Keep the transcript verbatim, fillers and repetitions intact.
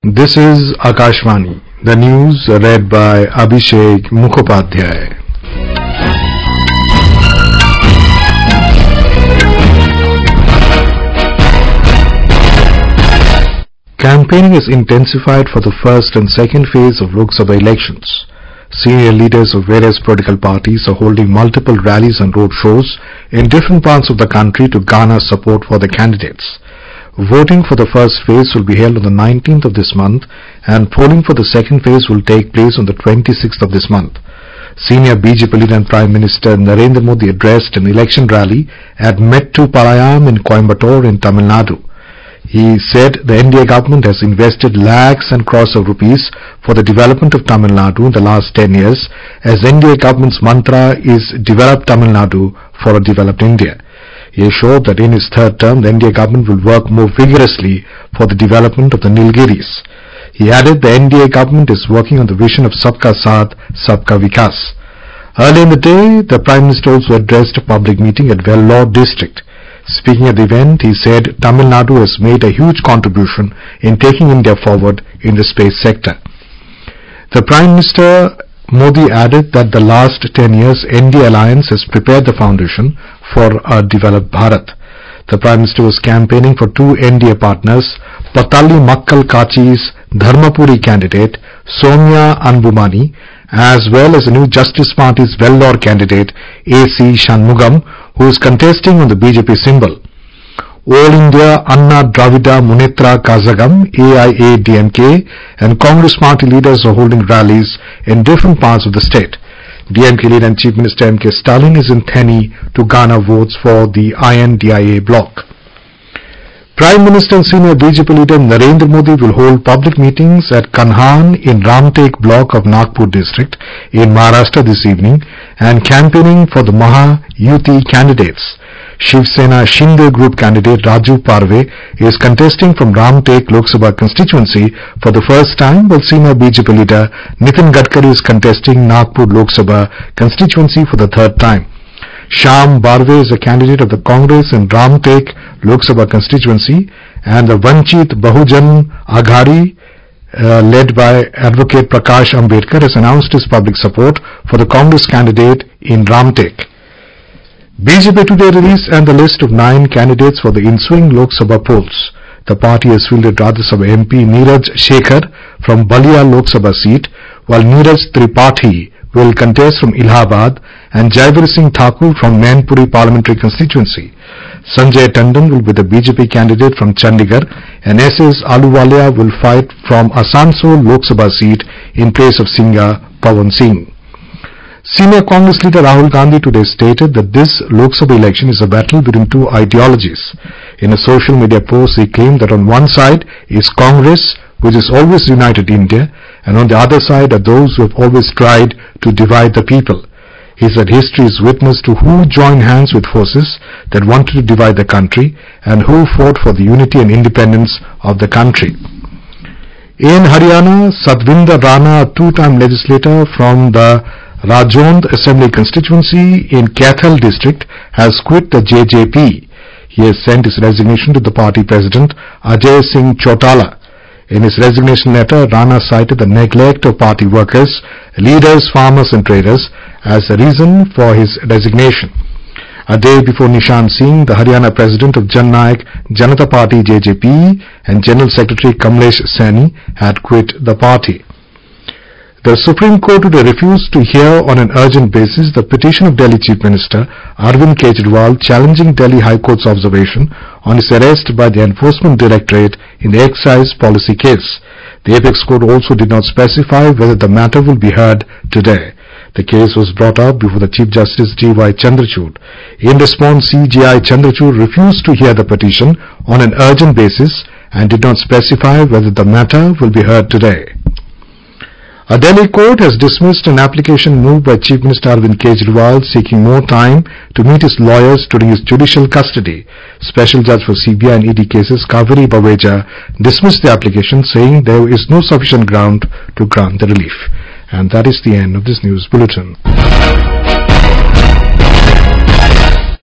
This is Akashvani, the news read by Abhishek Mukhopadhyay. Campaigning is intensified for the first and second phase of Lok Sabha elections. Senior leaders of various political parties are holding multiple rallies and road shows in different parts of the country to garner support for the candidates. Voting for the first phase will be held on the nineteenth of this month, and polling for the second phase will take place on the twenty-sixth of this month. Senior B J P leader and Prime Minister Narendra Modi addressed an election rally at Mettupalayam in Coimbatore in Tamil Nadu. He said the N D A government has invested lakhs and crores of rupees for the development of Tamil Nadu in the last ten years, as N D A government's mantra is Develop Tamil Nadu for a Developed India. He assured that in his third term, the N D A government will work more vigorously for the development of the Nilgiris. He added the N D A government is working on the vision of Sabka Saath, Sabka Vikas. Early in the day, the Prime Minister also addressed a public meeting at Vellore district. Speaking at the event, he said Tamil Nadu has made a huge contribution in taking India forward in the space sector. The Prime Minister Modi added that the last ten years N D A alliance has prepared the foundation for a developed Bharat. The Prime Minister was campaigning for two N D A partners, Patalli Makkal Kachi's Dharmapuri candidate Soumya Anbumani, as well as the New Justice Party's Vellore candidate A C Shanmugam, who is contesting on the B J P symbol. All India Anna Dravida Munnetra Kazhagam, A I A D M K, and Congress party leaders are holding rallies in different parts of the state. D M K leader and Chief Minister M K Stalin is in Theni to garner votes for the I N D I A bloc. Prime Minister and senior B J P leader Narendra Modi will hold public meetings at Kanhan in Ramtek block of Nagpur district in Maharashtra this evening and campaigning for the Maha Yuti candidates. Shiv Sena Shinde Group candidate Raju Parve is contesting from Ramtek Lok Sabha constituency for the first time, while senior B J P leader Nitin Gadkari is contesting Nagpur Lok Sabha constituency for the third time. Shyam Barve is a candidate of the Congress in Ramtek Lok Sabha constituency, and the Vanchit Bahujan Aghadi uh, led by Advocate Prakash Ambedkar has announced his public support for the Congress candidate in Ramtek. B J P today released and the list of nine candidates for the ensuing Lok Sabha polls. The party has fielded Rajya Sabha M P Neeraj Shekhar from Balia Lok Sabha seat, while Neeraj Tripathi will contest from Allahabad and Jaivir Singh Thakur from Mainpuri parliamentary constituency. Sanjay Tandon will be the B J P candidate from Chandigarh, and S S Ahluwalia will fight from Asansol Lok Sabha seat in place of Singha Pawan Singh. Senior Congress leader Rahul Gandhi today stated that this Lok Sabha election is a battle between two ideologies. In a social media post, he claimed that on one side is Congress, which has always united India, and on the other side are those who have always tried to divide the people. He said history is witness to who joined hands with forces that wanted to divide the country and who fought for the unity and independence of the country. In Haryana, Satvinder Rana, a two-time legislator from the Rajond Assembly constituency in Kaithal district, has quit the J J P. He has sent his resignation to the party president Ajay Singh Chautala. In his resignation letter, Rana cited the neglect of party workers, leaders, farmers and traders as the reason for his resignation. A day before, Nishant Singh, the Haryana president of Jan Nayak Janata Party J J P and General Secretary Kamlesh Saini had quit the party. The Supreme Court today refused to hear on an urgent basis the petition of Delhi Chief Minister Arvind Kejriwal challenging Delhi High Court's observation on his arrest by the Enforcement Directorate in the excise policy case. The Apex Court also did not specify whether the matter will be heard today. The case was brought up before the Chief Justice D Y Chandrachud. In response, C J I Chandrachud refused to hear the petition on an urgent basis and did not specify whether the matter will be heard today. A Delhi court has dismissed an application moved by Chief Minister Arvind Kejriwal seeking more time to meet his lawyers during his judicial custody. Special Judge for C B I and E D cases Kaveri Baweja dismissed the application, saying there is no sufficient ground to grant the relief. And that is the end of this news bulletin.